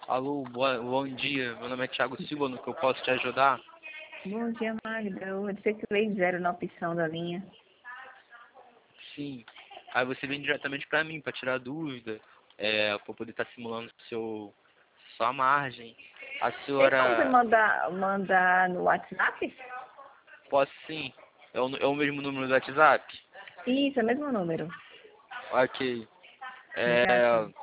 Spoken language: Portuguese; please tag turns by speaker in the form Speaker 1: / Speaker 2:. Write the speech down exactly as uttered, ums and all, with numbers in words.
Speaker 1: Alô, boa, bom dia. Meu nome é Thiago Silva, no que eu posso te ajudar?
Speaker 2: Bom dia, Magda. Eu recebi zero na opção da linha.
Speaker 1: Sim. Aí você vem diretamente para mim para tirar dúvida, é, para poder estar simulando seu, sua margem. A
Speaker 2: Tem como você
Speaker 1: senhora,
Speaker 2: mandar, mandar no WhatsApp?
Speaker 1: posso sim? É o, é o mesmo número do WhatsApp?
Speaker 2: Isso, é o mesmo número.
Speaker 1: Ok.
Speaker 2: Já
Speaker 1: É,
Speaker 2: sim.